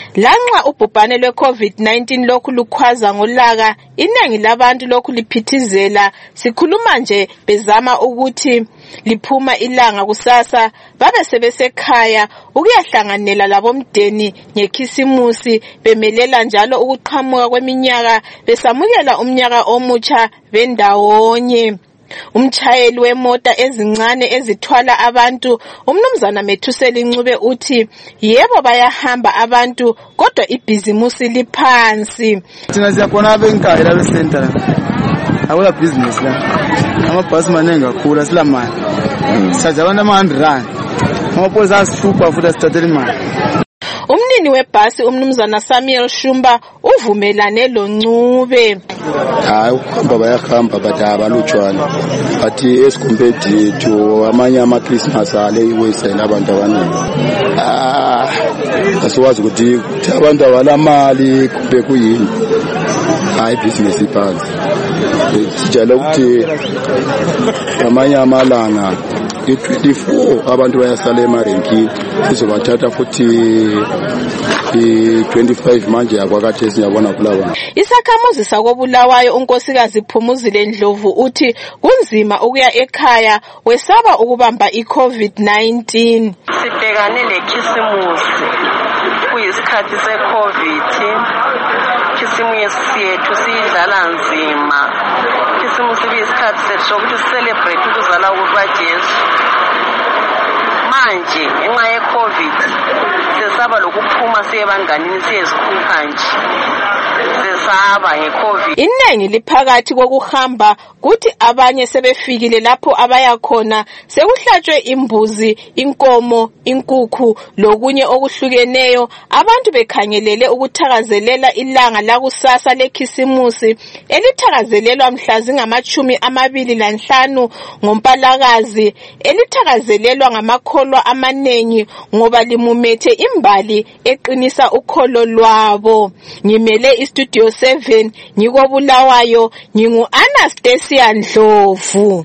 Lanxa ubhubhane lwe-COVID-19 lokhu lukhwaza ngolaka, iningi labantu lokhu liphithizela. Sikhuluma nje bezama ukuthi liphuma ilanga kusasa babe sebesekhaya ukuyahlanganela labomdeni ngekhisimusi, bemelela njalo ukuqhamuka kweminyaka, besamukela umnyaka omutsha bendawonye. Umtshayeli wemota ezincane ezithwala abantu, uMnumzana Methuseli Ncube uthi yebo bayahamba abantu kodwa ibhizimusi liphansi. Thina siyakhona abenkayi la center akula business la. Amabhasi maningi kakhulu asilamali. Saja abantu ama-100 amapolisa asihlupa futhi asithathela imali. Umnini webhasi uMnumzana Samuel Shumba uvumelane lo Ncube. Hayi ukuhamba bayahamba but abalutshwana. But esicompared to amanye ama-Christmas ale iwesela abantu abaningi. Asiwazi ukuthi abantu abalamali kumbe kuyini. Hayi business iphansi. Sijala ukuthi amanye amalanga i-24 abantu bayasala emarenkini, sizobathatha futhi i-25 manje yakwakathe siyabona kulaba. Isakhamuzi sakobulawayo unkosikazi Phumuzile Ndlovu uthi kunzima ukuya ekhaya wesaba ukubamba i-COVID-19. Sibhekane lekhisimusi kuyisikhathi se-COVID. Khisimusi yethu siyidlala nzima. Khisimusi kuyisikhathi sethu sokuthi celebrate ukuzala kukaJesu. Manje ngenxa ye-COVID sesaba lokuphuma siye ebanganini siyezikhupha nje. Sesaba nge-COVID. Iningi liphakathi kokuhamba kuthi abanye sebefikile lapho abaya khona sekuhlatshwe imbuzi, inkomo, inkukhu lokunye okuhlukeneyo, abantu bekhangelele ukuthakazelela ilanga lakusasa lekhisimusi elithakazelelwa mhla zingama-25 ngoMpalakazi, elithakazelelwa ngamakholwa amanengi ngoba limumethe imbali eqinisa ukholo lwabo. Ngimele iStudio 7 ngikobulawayo, ngingu Anastasia Ndlovu.